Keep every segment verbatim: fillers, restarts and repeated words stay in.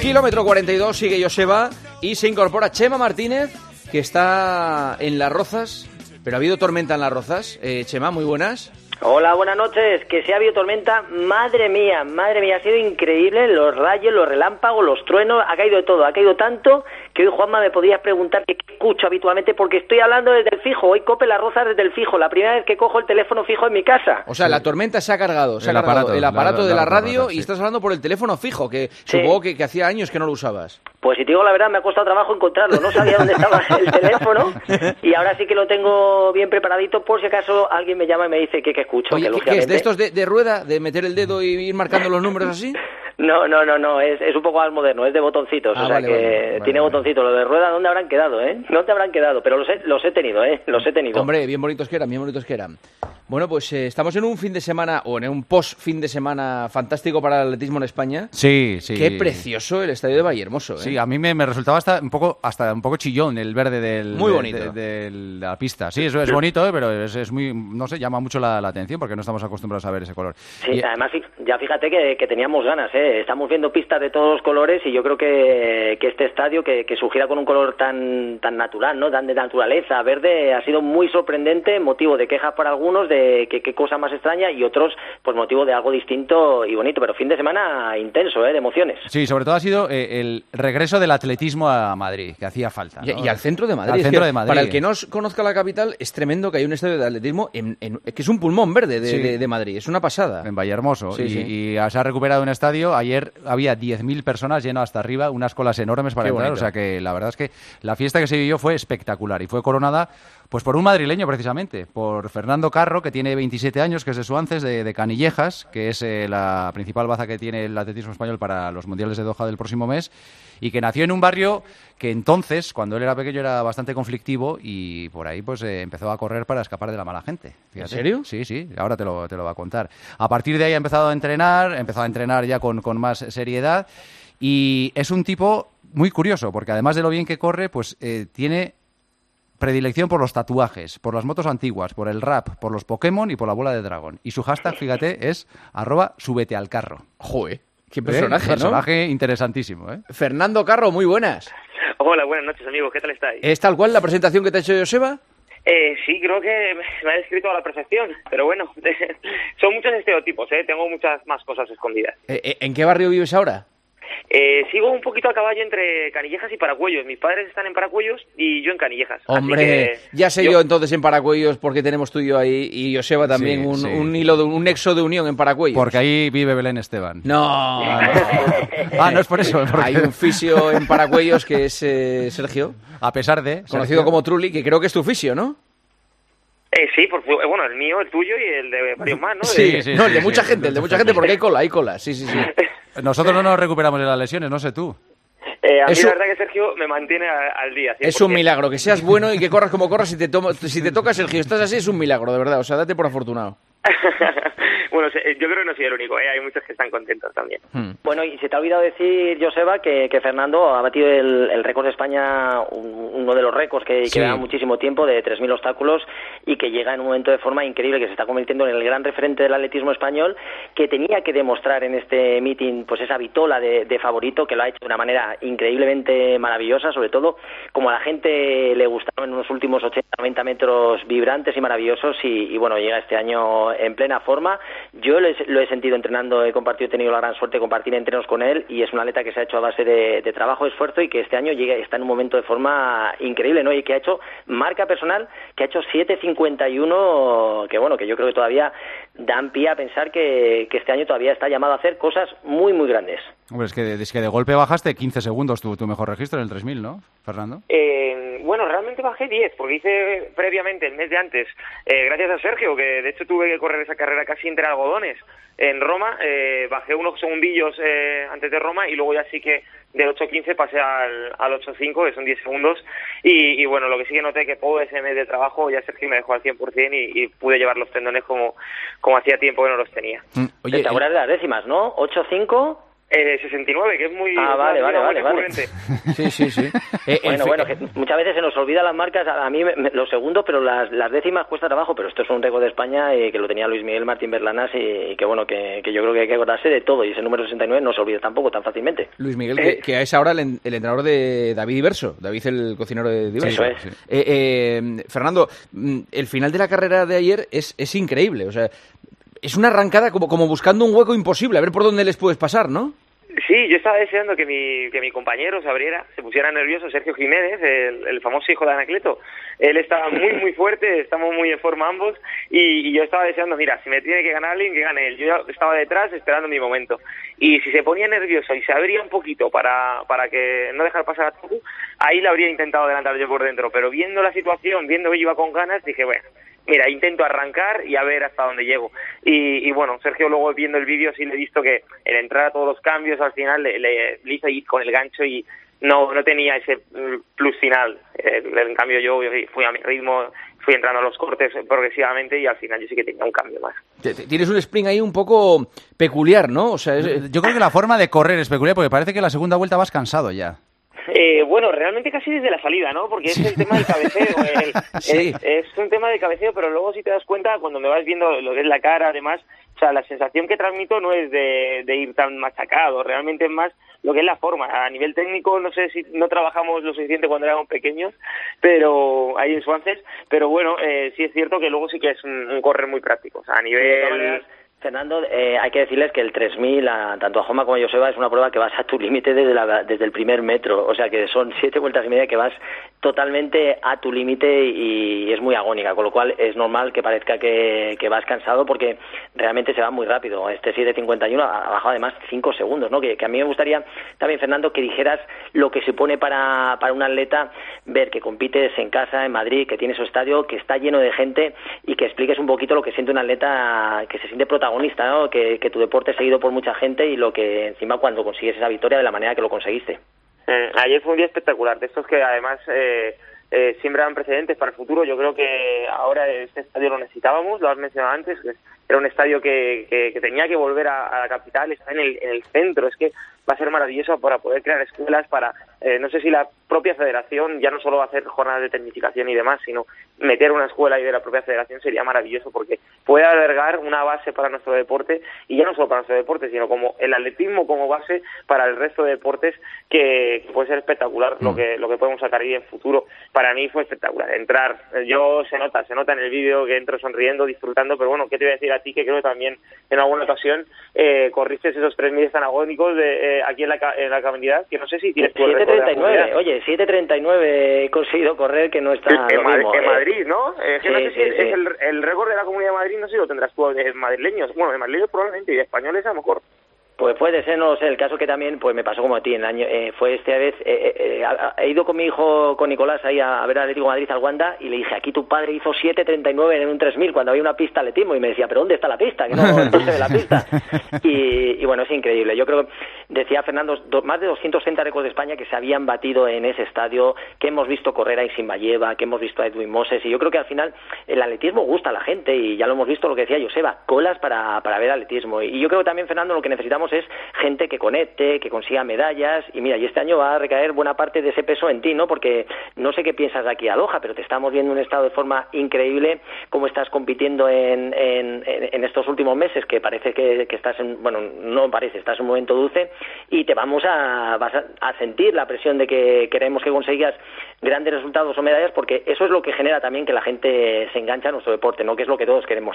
Kilómetro cuarenta y dos, sigue Joseba y se incorpora Chema Martínez, que está en Las Rozas, pero ha habido tormenta en Las Rozas. Eh, Chema, muy buenas. Hola, buenas noches. Que si ha habido tormenta, madre mía, madre mía, ha sido increíble, los rayos, los relámpagos, los truenos, ha caído de todo, ha caído tanto que hoy, Juanma, me podías preguntar qué escucho habitualmente, porque estoy hablando desde el fijo, hoy Cope Las Rozas desde el fijo, la primera vez que cojo el teléfono fijo en mi casa. O sea, sí. La tormenta se ha cargado, se el ha cargado aparato, el aparato la, de la, la radio la, sí. Y estás hablando por el teléfono fijo, que sí. Supongo que, que hacía años que no lo usabas. Pues si te digo la verdad, me ha costado trabajo encontrarlo, no sabía dónde estaba el teléfono y ahora sí que lo tengo bien preparadito por si acaso alguien me llama y me dice que, que escucho. Oye, que, ¿qué lógicamente... es? ¿De estos de, de rueda, de meter el dedo y ir marcando los números así? No, no, no, no, es, es un poco más moderno, es de botoncitos, ah, o sea vale, que vale, vale, tiene vale. botoncitos. Lo de rueda, ¿dónde habrán quedado, eh? No te habrán quedado, pero los he, los he tenido, eh, los he tenido. Hombre, bien bonitos que eran, bien bonitos que eran. Bueno, pues eh, estamos en un fin de semana, o en un post-fin de semana fantástico para el atletismo en España. Sí, sí. Qué precioso el estadio de Vallehermoso, ¿eh? Sí, a mí me, me resultaba hasta un poco hasta un poco chillón el verde del, muy bonito. De, de, de la pista. Sí, eso es bonito, ¿eh? Pero es, es muy, no sé, llama mucho la, la atención porque no estamos acostumbrados a ver ese color. Sí, y, además, ya fíjate que, que teníamos ganas, ¿eh? Estamos viendo pistas de todos los colores y yo creo que, que este estadio, que, que surgiera con un color tan tan natural, ¿no? Tan de naturaleza, verde, ha sido muy sorprendente, motivo de quejas para algunos, de que qué cosa más extraña, y otros, pues motivo de algo distinto y bonito, pero fin de semana intenso, ¿eh? De emociones. Sí, sobre todo ha sido eh, el regreso del atletismo a Madrid, que hacía falta, ¿no? Y, y al centro de Madrid. Al centro de Madrid. Para el que no conozca la capital, es tremendo que hay un estadio de atletismo en, en, que es un pulmón verde de, sí. de, de Madrid, es una pasada. En Vallehermoso, sí, y, sí. y se ha recuperado un estadio, ayer había diez mil personas lleno hasta arriba, unas colas enormes para Qué entrar, bonito. O sea que la verdad es que la fiesta que se vivió fue espectacular y fue coronada pues por un madrileño precisamente, por Fernando Carro, que tiene veintisiete años, que es de Suances, de, de Canillejas, que es eh, la principal baza que tiene el atletismo español para los mundiales de Doha del próximo mes, y que nació en un barrio que entonces, cuando él era pequeño, era bastante conflictivo y por ahí pues eh, empezó a correr para escapar de la mala gente. Fíjate. ¿En serio? Sí, sí, ahora te lo, te lo va a contar. A partir de ahí ha empezado a entrenar, ha empezado a entrenar ya con, con más seriedad y es un tipo muy curioso, porque además de lo bien que corre, pues eh, tiene predilección por los tatuajes, por las motos antiguas, por el rap, por los Pokémon y por la bola de dragón. Y su hashtag, fíjate, es arroba súbete al carro. Joder, qué personaje, ¿Eh? ¿no? Personaje interesantísimo, ¿eh? Fernando Carro, muy buenas. Hola, buenas noches, amigos. ¿Qué tal estáis? ¿Es tal cual la presentación que te ha hecho Joseba? Eh, sí, creo que me ha descrito a la perfección, pero bueno, son muchos estereotipos, ¿eh? Tengo muchas más cosas escondidas. Eh, ¿En qué barrio vives ahora? Eh, sigo un poquito a caballo entre Canillejas y Paracuellos. Mis padres están en Paracuellos y yo en Canillejas. Hombre, que ya sé yo... yo entonces en Paracuellos porque tenemos tú y yo ahí y Joseba también, sí, un, sí. un hilo, de, un nexo de unión en Paracuellos. Porque ahí vive Belén Esteban. No, no. Ah, no es por eso. Porque... Hay un fisio en Paracuellos que es eh, Sergio. A pesar de... Conocido Sergio. como Trulli, que creo que es tu fisio, ¿no? Eh, sí, por, bueno, el mío, el tuyo y el de varios más, ¿no? Sí, de... sí, no, el de mucha sí, gente, el de mucha gente porque hay cola, hay cola, sí, sí, sí. Nosotros no nos recuperamos de las lesiones, no sé tú. Eh, a mí Eso... la verdad que Sergio me mantiene a, al día. cien por ciento. Es un milagro, que seas bueno y que corras como corras. Si te, tomo, si te toca, Sergio, estás así, es un milagro, de verdad. O sea, date por afortunado. Bueno, yo creo que no soy el único, ¿eh? Hay muchos que están contentos también. Hmm. Bueno, y se te ha olvidado decir, Joseba, que, que Fernando ha batido el, el récord de España, un, uno de los récords que, sí. que lleva muchísimo tiempo, de tres mil obstáculos, y que llega en un momento de forma increíble, que se está convirtiendo en el gran referente del atletismo español, que tenía que demostrar en este meeting pues esa vitola de, de favorito, que lo ha hecho de una manera increíblemente maravillosa, sobre todo como a la gente le gustaron en unos últimos ochenta noventa metros vibrantes y maravillosos, y, y bueno, llega este año en plena forma. Yo lo he, lo he sentido entrenando, he compartido, he tenido la gran suerte de compartir entrenos con él, y es un atleta que se ha hecho a base de, de trabajo, esfuerzo, y que este año llega, está en un momento de forma increíble, ¿no? Y que ha hecho marca personal, que ha hecho siete cincuenta y uno, que bueno, que yo creo que todavía dan pie a pensar que, que este año todavía está llamado a hacer cosas muy, muy grandes. Hombre, es que, es que de golpe bajaste quince segundos tu, tu mejor registro en el tres mil, ¿no, Fernando? Eh, bueno, realmente bajé diez, porque hice previamente, el mes de antes, eh, gracias a Sergio, que de hecho tuve que correr esa carrera casi entre algodones en Roma, eh, bajé unos segundillos eh, antes de Roma, y luego ya sí que del ocho quince pasé al, al ocho cinco, que son diez segundos, y, y bueno, lo que sí que noté que todo ese mes de trabajo ya Sergio me dejó al cien por ciento y, y pude llevar los tendones como, como hacía tiempo que no los tenía. Mm, oye, ¿te acuerdas de las décimas, no? ocho cinco... Eh, sesenta y nueve, que es muy... Ah, vale, vale, vale, vale. Sí, sí, sí. Eh, bueno, bueno, que muchas veces se nos olvidan las marcas, a, a mí me, me, los segundos, pero las, las décimas cuesta trabajo, pero esto es un récord de España eh, que lo tenía Luis Miguel Martín Berlanas y, y que bueno, que, que yo creo que hay que acordarse de todo, y ese número sesenta y nueve no se olvida tampoco tan fácilmente. Luis Miguel, eh, que, que es ahora el, el entrenador de David Diverso, David el cocinero de Diverso. Eso es. Sí. Eh, eh, Fernando, el final de la carrera de ayer es, es increíble, o sea, es una arrancada como, como buscando un hueco imposible, a ver por dónde les puedes pasar, ¿no? Sí, yo estaba deseando que mi, que mi compañero se abriera, se pusiera nervioso, Sergio Jiménez, el, el famoso hijo de Anacleto. Él estaba muy, muy fuerte, estamos muy en forma ambos, y, y yo estaba deseando, mira, si me tiene que ganar alguien, que gane él. Yo ya estaba detrás esperando mi momento. Y si se ponía nervioso y se abría un poquito para, para que no dejar pasar a Toku, ahí le habría intentado adelantar yo por dentro. Pero viendo la situación, viendo que yo iba con ganas, dije, bueno, mira, intento arrancar y a ver hasta dónde llego. Y, y bueno, Sergio, luego viendo el vídeo sí le he visto que el entrar a todos los cambios al final le, le, le hice ir con el gancho y no no tenía ese plus final. Eh, en cambio yo fui a mi ritmo, fui entrando a los cortes progresivamente y al final yo sí que tenía un cambio más. Tienes un sprint ahí un poco peculiar, ¿no? O sea, es... Yo creo que la forma de correr es peculiar porque parece que la segunda vuelta vas cansado ya. Eh, bueno, realmente casi desde la salida, ¿no? Porque es el tema del cabeceo. El, sí. es, es un tema de cabeceo, pero luego si te das cuenta, cuando me vas viendo lo que es la cara, además, o sea, la sensación que transmito no es de, de ir tan machacado, realmente es más lo que es la forma. A nivel técnico, no sé si no trabajamos lo suficiente cuando éramos pequeños, pero ahí en Suances, pero bueno, eh, sí es cierto que luego sí que es un, un correr muy práctico. O sea, a nivel... Fernando, eh, hay que decirles que el tres mil, a, tanto a Joma como a Joseba, es una prueba que vas a tu límite desde, la, desde el primer metro. O sea que son siete vueltas y media que vas totalmente a tu límite y es muy agónica, con lo cual es normal que parezca que, que vas cansado porque realmente se va muy rápido. Este siete cincuenta y uno ha bajado además cinco segundos, ¿no? Que, que a mí me gustaría también, Fernando, que dijeras lo que supone para, para un atleta ver que compites en casa, en Madrid, que tiene su estadio, que está lleno de gente y que expliques un poquito lo que siente un atleta que se siente protagonista, ¿no? Que, que tu deporte es seguido por mucha gente y lo que encima cuando consigues esa victoria de la manera que lo conseguiste. Eh, ayer fue un día espectacular, de estos que además eh, eh, siembran precedentes para el futuro. Yo creo que ahora este estadio lo necesitábamos, lo has mencionado antes, que era un estadio que, que, que tenía que volver a, a la capital, está en el, en el centro, es que va a ser maravilloso para poder crear escuelas, para, eh, no sé si la propia federación ya no solo va a hacer jornadas de tecnificación y demás, sino meter una escuela ahí de la propia federación sería maravilloso porque puede albergar una base para nuestro deporte y ya no solo para nuestro deporte, sino como el atletismo como base para el resto de deportes que, que puede ser espectacular mm. lo que lo que podemos sacar ahí en futuro. Para mí fue espectacular entrar, yo se nota, se nota en el vídeo que entro sonriendo, disfrutando, pero bueno, ¿qué te voy a decir a ti? Que creo que también en alguna ocasión eh, corriste esos tres mil tan agónicos de eh, aquí en la, en la comunidad, que no sé si tienes tu siete treinta y nueve, oye, siete treinta y nueve he conseguido correr, que no está en, lo Madrid, mismo. En eh. Madrid, ¿no? Eh, sí, que no sé sí, si es, sí. es el, el récord de la Comunidad de Madrid, no sé si lo tendrás tú de madrileños, bueno, de madrileños probablemente, y de españoles a lo mejor. Pues puede ser, no lo sé. El caso que también pues me pasó como a ti. En el año, eh, fue esta vez, eh, eh, he ido con mi hijo, con Nicolás, ahí a, a ver al Atlético de Madrid al Wanda y le dije, aquí tu padre hizo siete treinta y nueve en un tres mil cuando había una pista de atletismo y me decía, ¿pero dónde está la pista? Que no, no se ve la pista. Y, y bueno, es increíble. Yo creo, decía Fernando, do, más de doscientos treinta récords de España que se habían batido en ese estadio, que hemos visto correr a Isinbayeva, que hemos visto a Edwin Moses y yo creo que al final el atletismo gusta a la gente y ya lo hemos visto lo que decía Joseba, colas para, para ver atletismo. Y yo creo que también, Fernando, lo que necesitamos es gente que conecte, que consiga medallas y mira, y este año va a recaer buena parte de ese peso en ti, ¿no? Porque no sé qué piensas de aquí a Doha, pero te estamos viendo en un estado de forma increíble, cómo estás compitiendo en, en, en estos últimos meses, que parece que, que estás en, bueno, no parece, estás en un momento dulce y te vamos a, vas a, a sentir la presión de que queremos que consigas grandes resultados o medallas, porque eso es lo que genera también que la gente se engancha a nuestro deporte, ¿no? Que es lo que todos queremos.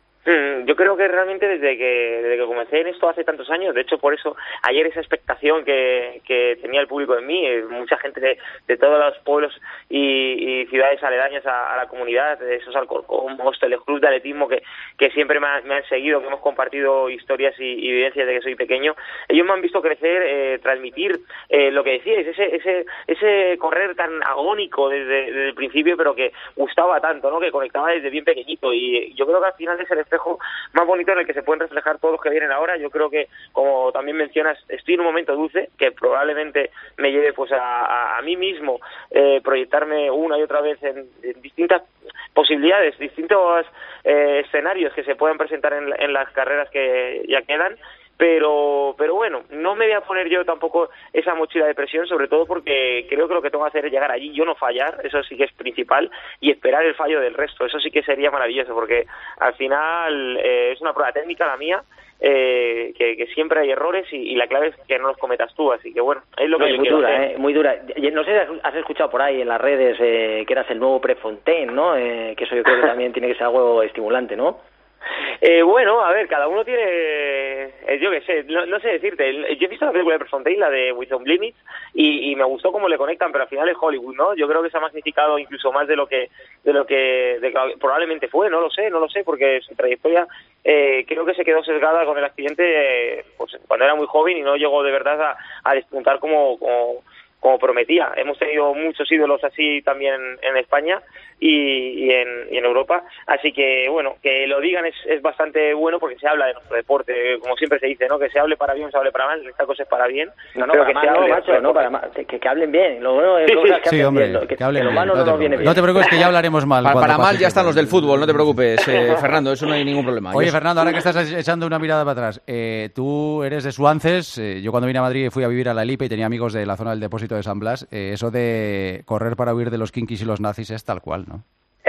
Yo creo que realmente desde que desde que comencé en esto hace tantos años, de hecho por eso ayer esa expectación que, que tenía el público en mí, mucha gente de, de todos los pueblos y, y ciudades aledañas a, a la comunidad, de esos Alcorcón, Móstoles, club de atletismo que, que siempre me, ha, me han seguido, que hemos compartido historias y, y vivencias desde que soy pequeño, ellos me han visto crecer, eh, transmitir eh, lo que decíais, ese ese ese correr tan agónico desde, desde el principio, pero que gustaba tanto, ¿no? Que conectaba desde bien pequeñito y yo creo que al final es el espejo más bonito en el que se pueden reflejar todos los que vienen ahora. Yo creo que, como también mencionas, estoy en un momento dulce que probablemente me lleve pues a, a, a mí mismo eh, proyectarme una y otra vez en, en distintas posibilidades, distintos eh, escenarios que se puedan presentar en, en las carreras que ya quedan, pero pero bueno, no me voy a poner yo tampoco esa mochila de presión, sobre todo porque creo que lo que tengo que hacer es llegar allí, yo no fallar, eso sí que es principal, y esperar el fallo del resto, eso sí que sería maravilloso, porque al final eh, es una prueba técnica la mía, Eh, que, que siempre hay errores y, y la clave es que no los cometas tú, así que bueno, es lo que no, yo es muy quiero dura, hacer. Eh, muy dura. No sé si has escuchado por ahí en las redes eh, que eras el nuevo Prefontaine, ¿no? Eh, que eso yo creo que también tiene que ser algo estimulante, ¿no? Eh, bueno, a ver, cada uno tiene, eh, yo qué sé, no, no sé decirte, yo he visto la película de Prefontaine, la de Without Limits, y, y me gustó cómo le conectan, pero al final es Hollywood, ¿no? Yo creo que se ha magnificado incluso más de lo que de lo que de, probablemente fue, no lo sé, no lo sé, porque su trayectoria eh, creo que se quedó sesgada con el accidente eh, pues cuando era muy joven y no llegó de verdad a, a despuntar como, como como prometía. Hemos tenido muchos ídolos así también en, en España y, y, en, y en Europa, así que bueno, que lo digan es, es bastante bueno porque se habla de nuestro deporte, como siempre se dice, ¿no? Que se hable para bien, se hable para mal, esta cosa es para bien. No, no, pero para que mal, se hable, no, macho, no, para mal, que, que hablen bien. Lo bueno es sí, cosas sí, que sí, hacen hombre, bien, que, que hablen que lo bien. malo No no, te nos viene preocupes. bien. No te preocupes, que ya hablaremos mal. Pa- cuando para mal pase ya están todo. los del fútbol, no te preocupes, eh, Fernando, eso no hay ningún problema. Oye, Yo- Fernando, ahora que estás echando una mirada para atrás, eh, tú eres de Suances, eh, yo cuando vine a Madrid fui a vivir a La Lipa y tenía amigos de la zona del depósito de San Blas, eh, eso de correr para huir de los kinkis y los nazis es tal cual, ¿no?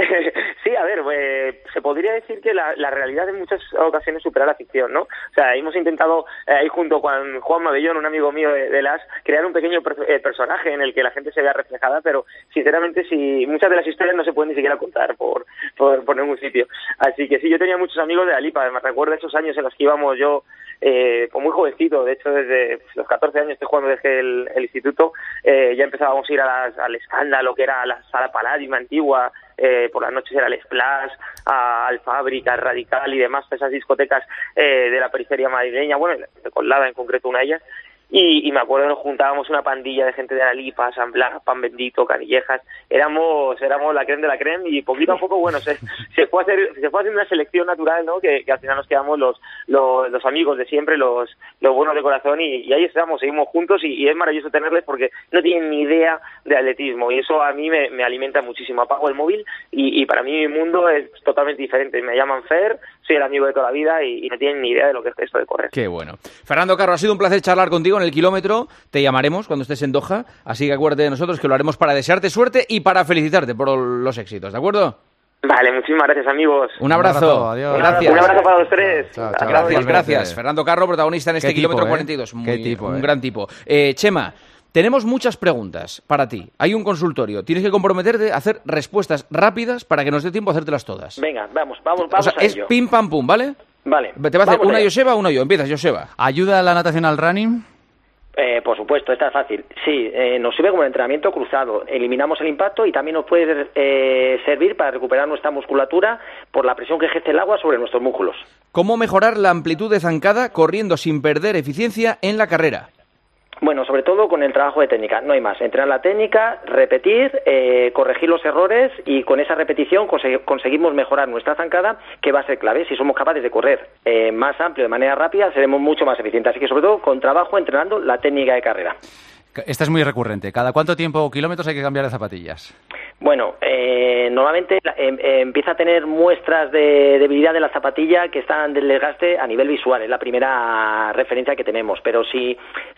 Sí, a ver, eh, se podría decir que la, la realidad en muchas ocasiones supera la ficción, ¿no? O sea, hemos intentado eh, ahí junto con Juan Mabellón, un amigo mío de, de las, crear un pequeño per, eh, personaje en el que la gente se vea reflejada, pero sinceramente si muchas de las historias no se pueden ni siquiera contar por, por, por ningún sitio. Así que sí, yo tenía muchos amigos de Alipa, me recuerdo esos años en los que íbamos yo eh, pues muy jovencito, de hecho desde los catorce años que cuando dejé el, el instituto, eh, ya empezábamos a ir a las, al Escándalo, que era la Sala Palladium antigua, eh, por las noches era el Splash, a, al Fábrica, Radical y demás, esas discotecas eh, de la periferia madrileña, bueno, de Colada en concreto una de ellas, y, y me acuerdo que nos juntábamos una pandilla de gente de la Lipa, San Blas, Pan Bendito, Canillejas, éramos éramos la creme de la creme y poquito a poco, bueno, se, se fue a hacer se fue haciendo una selección natural, ¿no? Que, que al final nos quedamos los, los los amigos de siempre, los los buenos de corazón y, y ahí estamos, seguimos juntos y, y es maravilloso tenerles porque no tienen ni idea de atletismo y eso a mí me, me alimenta muchísimo. Apago el móvil y, y para mí mi mundo es totalmente diferente. Me llaman Fer, soy el amigo de toda la vida y, y no tienen ni idea de lo que es esto de correr. Qué bueno. Fernando Carro, ha sido un placer charlar contigo en el kilómetro. Te llamaremos cuando estés en Doha, así que acuérdate de nosotros que lo haremos para desearte suerte y para felicitarte por los éxitos, ¿de acuerdo? Vale, muchísimas gracias, amigos. Un abrazo. Un abrazo, adiós. Gracias. Un abrazo para los tres. Chao, chao. Hasta Gracias, luego. gracias. Fernando Carro, protagonista en este Qué tipo, kilómetro ¿eh? cuarenta y dos. Muy, Qué tipo, un ¿eh? gran tipo. Eh, Chema, tenemos muchas preguntas para ti. Hay un consultorio. Tienes que comprometerte a hacer respuestas rápidas para que nos dé tiempo a hacértelas todas. Venga, vamos, vamos, vamos O sea, a es ello. pim pam pum, ¿vale? Vale. Te va a hacer vamos una allá. Joseba, una yo. Empiezas, Joseba. ¿Ayuda a la natación al running? Eh, por supuesto, esta es fácil. Sí, eh, nos sirve como entrenamiento cruzado. Eliminamos el impacto y también nos puede eh, servir para recuperar nuestra musculatura por la presión que ejerce el agua sobre nuestros músculos. ¿Cómo mejorar la amplitud de zancada corriendo sin perder eficiencia en la carrera? Bueno, sobre todo con el trabajo de técnica, no hay más. Entrenar la técnica, repetir, eh, corregir los errores y con esa repetición conse- conseguimos mejorar nuestra zancada, que va a ser clave. Si somos capaces de correr eh, más amplio, de manera rápida, seremos mucho más eficientes. Así que sobre todo con trabajo entrenando la técnica de carrera. Esta es muy recurrente. ¿Cada cuánto tiempo o kilómetros hay que cambiar de zapatillas? Bueno, eh, normalmente eh, eh, empieza a tener muestras de debilidad de la zapatilla que están del desgaste a nivel visual, es la primera referencia que tenemos, pero si,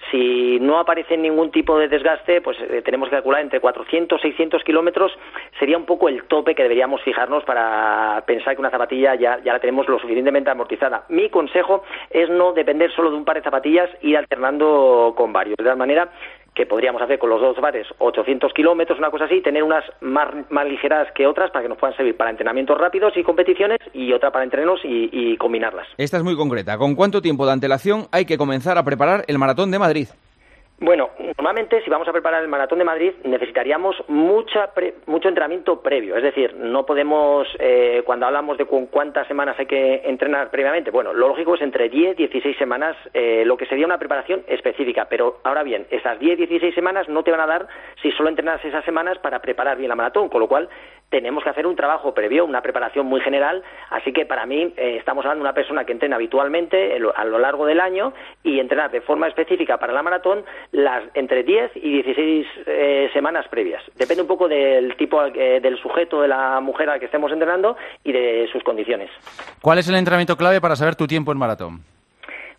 si no aparece ningún tipo de desgaste, pues eh, tenemos que calcular entre cuatrocientos, seiscientos kilómetros, sería un poco el tope que deberíamos fijarnos para pensar que una zapatilla ya, ya la tenemos lo suficientemente amortizada. Mi consejo es no depender solo de un par de zapatillas, ir alternando con varios, de tal manera que podríamos hacer con los dos bares ochocientos kilómetros, una cosa así, tener unas más, más ligeras que otras para que nos puedan servir para entrenamientos rápidos y competiciones y otra para entrenos y, y combinarlas. Esta es muy concreta. ¿Con cuánto tiempo de antelación hay que comenzar a preparar el Maratón de Madrid? Bueno, normalmente si vamos a preparar el Maratón de Madrid necesitaríamos mucha pre, mucho entrenamiento previo, es decir, no podemos, eh, cuando hablamos de cu cuántas semanas hay que entrenar previamente, bueno, lo lógico es entre diez, dieciséis semanas, eh, lo que sería una preparación específica, pero ahora bien, esas diez, dieciséis semanas no te van a dar si solo entrenas esas semanas para preparar bien la maratón, con lo cual tenemos que hacer un trabajo previo, una preparación muy general, así que para mí eh, estamos hablando de una persona que entrena habitualmente a lo largo del año y entrenar de forma específica para la maratón las entre diez y dieciséis eh, semanas previas. Depende un poco del tipo eh, del sujeto, de la mujer a la que estemos entrenando y de sus condiciones. ¿Cuál es el entrenamiento clave para saber tu tiempo en maratón?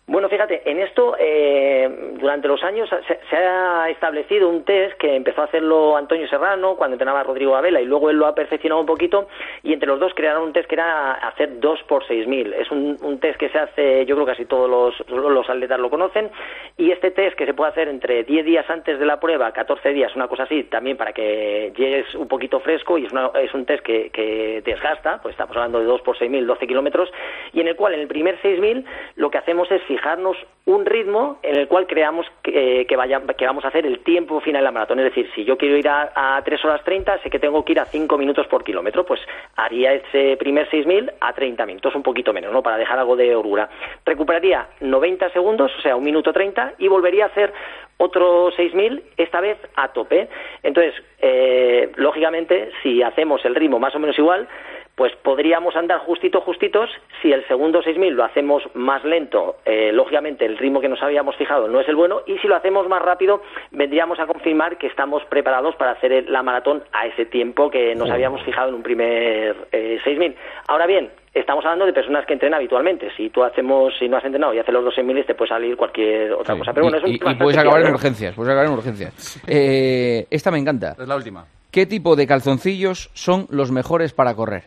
Bueno, fíjate, en esto, eh, durante los años se, se ha establecido un test que empezó a hacerlo Antonio Serrano cuando entrenaba a Rodrigo Abela, y luego él lo ha perfeccionado un poquito, y entre los dos crearon un test que era hacer dos por seis mil. Es un, un test que se hace, yo creo que casi todos los, los atletas lo conocen, y este test que se puede hacer entre diez días antes de la prueba, catorce días, una cosa así, también para que llegues un poquito fresco, y es, una, es un test que, que desgasta, pues estamos hablando de dos por seis mil, doce kilómetros, y en el cual en el primer seis mil lo que hacemos es fijarnos un ritmo en el cual creamos que, que, vaya, que vamos a hacer el tiempo final de la maratón. Es decir, si yo quiero ir a, a tres horas treinta, sé que tengo que ir a cinco minutos por kilómetro, pues haría ese primer seis mil a treinta minutos, un poquito menos, ¿no? Para dejar algo de holgura. Recuperaría noventa segundos, o sea, un minuto treinta, y volvería a hacer otro seis mil, esta vez a tope. Entonces, eh, lógicamente, si hacemos el ritmo más o menos igual, pues podríamos andar justito, justitos. Si el segundo seis mil lo hacemos más lento, eh, lógicamente el ritmo que nos habíamos fijado no es el bueno, y si lo hacemos más rápido, vendríamos a confirmar que estamos preparados para hacer el, la maratón a ese tiempo que nos habíamos fijado en un primer eh, seis mil. Ahora bien, estamos hablando de personas que entrenan habitualmente. Si tú hacemos, si no has entrenado y haces los dos seis mil, te puede salir cualquier otra sí. cosa. Pero bueno, y, es un y, y puedes acabar en urgencias, puedes acabar en urgencias. Eh, esta me encanta. Es la última. ¿Qué tipo de calzoncillos son los mejores para correr?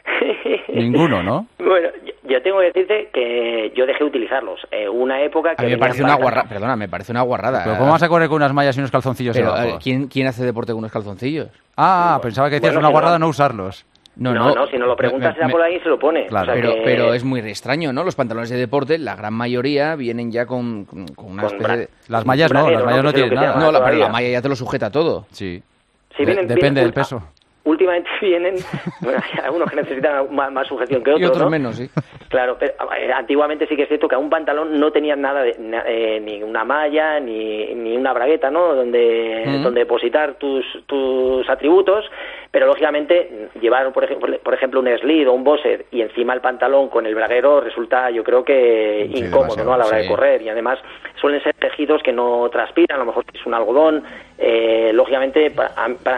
Ninguno, ¿no? Bueno, yo, yo tengo que decirte que yo dejé de utilizarlos. Eh, una época que... A mí me parece una guarrada, perdona, me parece una guarrada. Pero ¿cómo vas a correr con unas mallas y unos calzoncillos Pero, abajo? ¿quién, ¿quién hace deporte con unos calzoncillos? Ah, pensaba que decías Bueno, una si guarrada no- no usarlos. No, no, no, si no lo preguntas, será por ahí se lo pone. Claro. O sea Pero, que- pero es muy extraño, ¿no? Los pantalones de deporte, la gran mayoría vienen ya con, con, con una Con especie de... Las mallas no, brasero, las mallas ¿no? no Que es lo tienen que se nada. llama. No, la, pero todavía. la malla ya te lo sujeta todo. Sí. Sí, De- vienen- depende vienen- del peso. Últimamente vienen, bueno, hay algunos que necesitan más, más sujeción que otros, Y otros ¿no? menos, sí. Claro, pero eh, antiguamente sí que es cierto que a un pantalón no tenían nada, de, na- eh, ni una malla, ni, ni una bragueta, ¿no? Donde, Mm. donde depositar tus, tus atributos, pero lógicamente llevar, por ejemplo, por ejemplo, un slid o un bosser y encima el pantalón con el braguero resulta, yo creo que Sí, incómodo, demasiado, ¿no? A la hora sí. de correr, y además suelen ser tejidos que no transpiran, a lo mejor es un algodón, eh, lógicamente para, para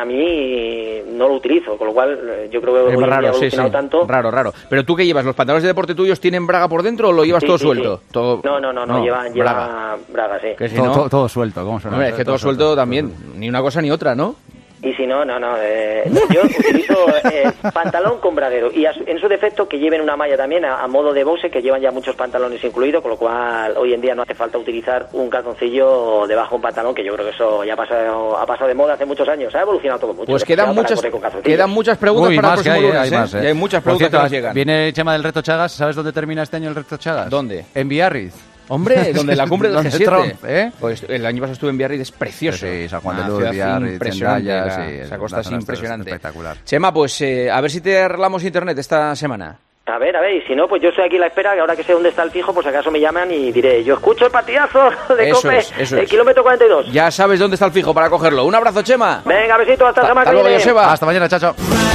mí no lo utilizo, con lo cual eh, yo creo que hoy Es en día ha raro, sí, sí. evolucionado tanto. Raro, raro. ¿Pero tú qué llevas? ¿Los pantalones de deporte tuyos tienen braga por dentro o lo llevas Sí, todo sí, suelto? sí. Todo... No, no, no, no, lleva, braga. lleva braga, sí. Que si todo, no... todo- todo suelto, ¿cómo suena? Hombre, es que todo suelto también. Ni una cosa ni otra, ¿no? Y si no, no, no. Eh, yo utilizo eh, pantalón con braguero. Y a su- en su defecto que lleven una malla también a, a modo de bose, que llevan ya muchos pantalones incluidos, con lo cual hoy en día no hace falta utilizar un calzoncillo debajo de un pantalón, que yo creo que eso ya ha pasado, ha pasado de moda hace muchos años. Ha evolucionado todo mucho. Pues Ya quedan para muchas, correr con calzoncillos. quedan muchas preguntas Uy, para el más que próximo hay, eh, lunes, hay ¿eh? más, eh. Y hay muchas Por preguntas cierto, que nos llegan. Viene el tema del reto Chagas. ¿Sabes dónde termina este año el reto Chagas? ¿Dónde? En Biarritz. Hombre, donde la cumbre del Donde G siete. Trump, ¿eh? Pues el año pasado estuve en Biarritz, es precioso. Sí, San Juan de Una Luz, ciudad Biarritz, impresionante, Hendaya, la- sí, esa es costa una es zona impresionante. espectacular. Chema, pues eh, a ver si te arreglamos internet esta semana. A ver, a ver, y si no, pues yo estoy aquí a la espera, que ahora que sé dónde está el fijo, pues acaso me llaman y diré, yo escucho el partidazo de Eso COPE, es, eso el es. kilómetro cuarenta y dos. Ya sabes dónde está el fijo para cogerlo. Un abrazo, Chema. Venga, besito, hasta la semana Hasta que luego, viene. Joseba. Hasta mañana, chacho.